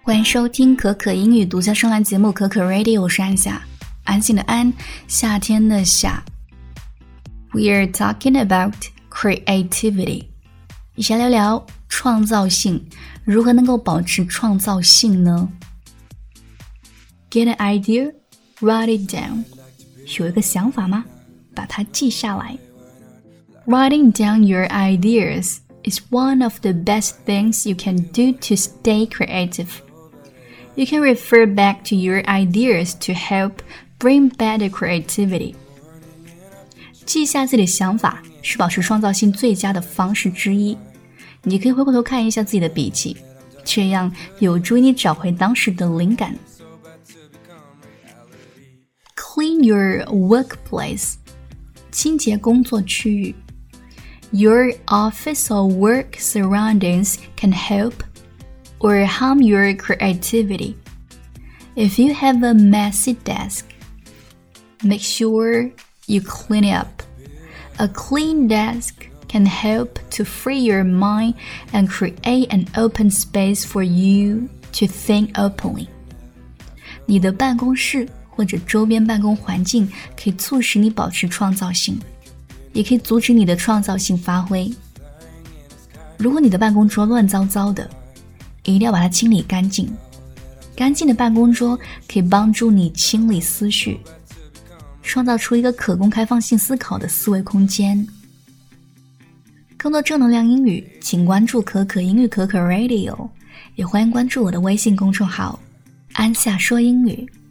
欢迎收听可可英语独家声兰节目可可 Radio， 我是安夏，安心的安，夏天的夏。We are talking about creativity， 一起来聊聊创造性，如何能够保持创造性呢？ Get an idea? Write it down. 有一个想法吗？把它记下来。Writing down your ideas is one of the best things you can do to stay creative.You can refer back to your ideas to help bring better creativity. 记下自己的想法是保持创造性最佳的方式之一。你可以回过头看一下自己的笔记，这样有助于你找回当时的灵感。Clean your workplace. 清洁工作区域。Your office or work surroundings can help.or harm your creativity. If you have a messy desk, make sure you clean it up. A clean desk can help to free your mind and create an open space for you to think openly. 你的办公室或者周边办公环境可以促使你保持创造性，也可以阻止你的创造性发挥。如果你的办公桌乱糟糟的，一定要把它清理干净。干净的办公桌可以帮助你清理思绪，创造出一个可供开放性思考的思维空间。更多正能量英语，请关注可可英语可可 Radio， 也欢迎关注我的微信公众号安夏说英语。